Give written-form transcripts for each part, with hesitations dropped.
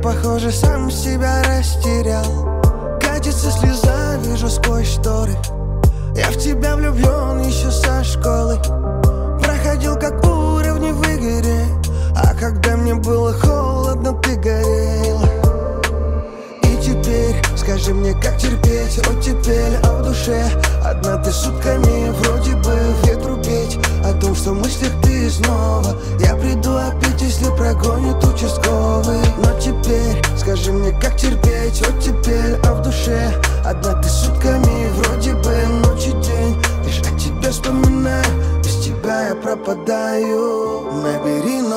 похоже, сам себя растерял. Катится слеза, вижу сквозь шторы. Я в тебя влюблен еще со школы. Проходил как уровни в игре, а когда мне было холодно, ты горел. И теперь скажи мне, как терпеть оттепель, а в душе одна ты сутками. Вроде бы ветру петь о том, что в мыслях ты снова. Я приду опять, если прогонит участковый. Но теперь скажи мне, как терпеть оттепель, а в душе одна ты сутками. Вроде бы ночь и день, лишь о тебе вспоминаю. Без тебя я пропадаю. Набери 02.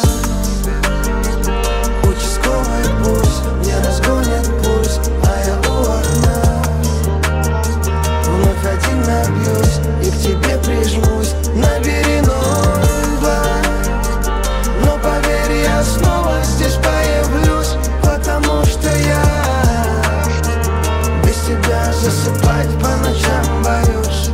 Участковый пусть мне разгонит пульс, а я у окна. Вновь один набьюсь и к тебе прижмусь. Набери 02. Но поверь, я снова здесь появлюсь, потому что я без тебя засыпать по ночам боюсь.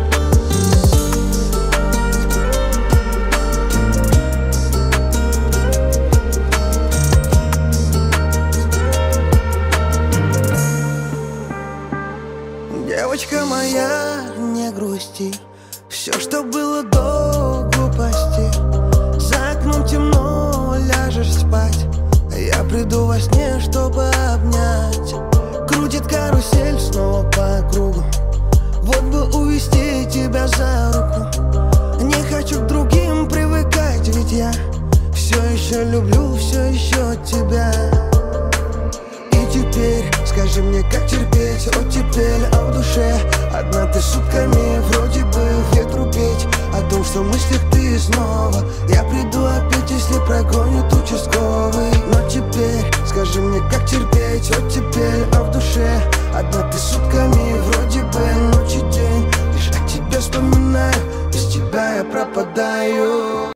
Девочка моя, не грусти. Все, что было до глупости. За окном темно, ляжешь спать. Я приду во сне, чтобы обнять. Крутит карусель снова по кругу. Вот бы увести тебя за руку. Не хочу к другим привыкать, ведь я все еще люблю, все еще тебя. Теперь скажи мне, как терпеть оттепель, а в душе одна ты сутками. Вроде бы ветру петь о том, что в мыслях ты снова. Я приду опять, если прогонит участковый. Но теперь скажи мне, как терпеть оттепель, а в душе одна ты сутками. Вроде бы ночь и день, лишь о тебе вспоминаю. Без тебя я пропадаю.